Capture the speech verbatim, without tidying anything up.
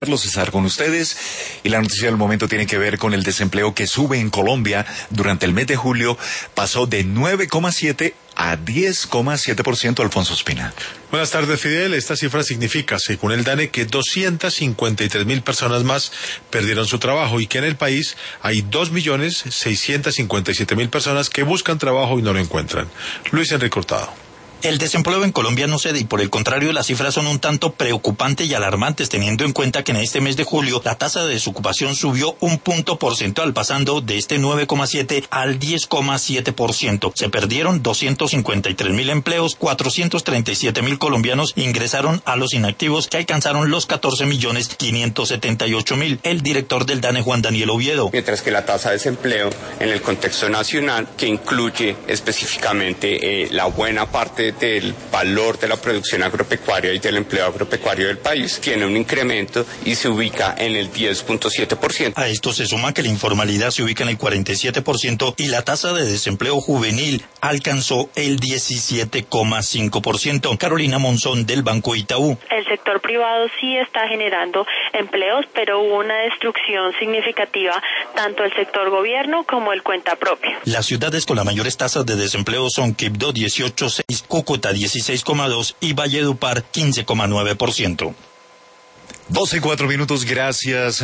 Carlos César con ustedes, y la noticia del momento tiene que ver con el desempleo que sube en Colombia. Durante el mes de julio pasó de nueve coma siete a diez coma siete por ciento. Alfonso Espina. Buenas tardes, Fidel. Esta cifra significa, según el DANE, que doscientas cincuenta y tres mil personas más perdieron su trabajo y que en el país hay dos millones seiscientas cincuenta y siete mil personas que buscan trabajo y no lo encuentran. Luis Enrique Hurtado. El desempleo en Colombia no cede y por el contrario las cifras son un tanto preocupantes y alarmantes, teniendo en cuenta que en este mes de julio la tasa de desocupación subió un punto porcentual, pasando de este nueve coma siete al diez coma siete por ciento. Se perdieron doscientos cincuenta y tres mil empleos, cuatrocientos treinta y siete mil colombianos ingresaron a los inactivos, que alcanzaron los catorce millones quinientos setenta y ocho mil. El director del DANE, Juan Daniel Oviedo. Mientras que la tasa de desempleo en el contexto nacional, que incluye específicamente eh, la buena parte del valor de la producción agropecuaria y del empleo agropecuario del país, tiene un incremento y se ubica en el diez punto siete por ciento. A esto se suma que la informalidad se ubica en el cuarenta y siete por ciento y la tasa de desempleo juvenil alcanzó el diecisiete coma cinco por ciento. Carolina Monzón, del Banco Itaú. El sector privado sí está generando empleos, pero hubo una destrucción significativa tanto el sector gobierno como el cuenta propio. Las ciudades con las mayores tasas de desempleo son Quibdó dieciocho coma seis, Cúcuta dieciséis coma dos y Valledupar quince coma nueve por ciento. doce y cuatro minutos, gracias.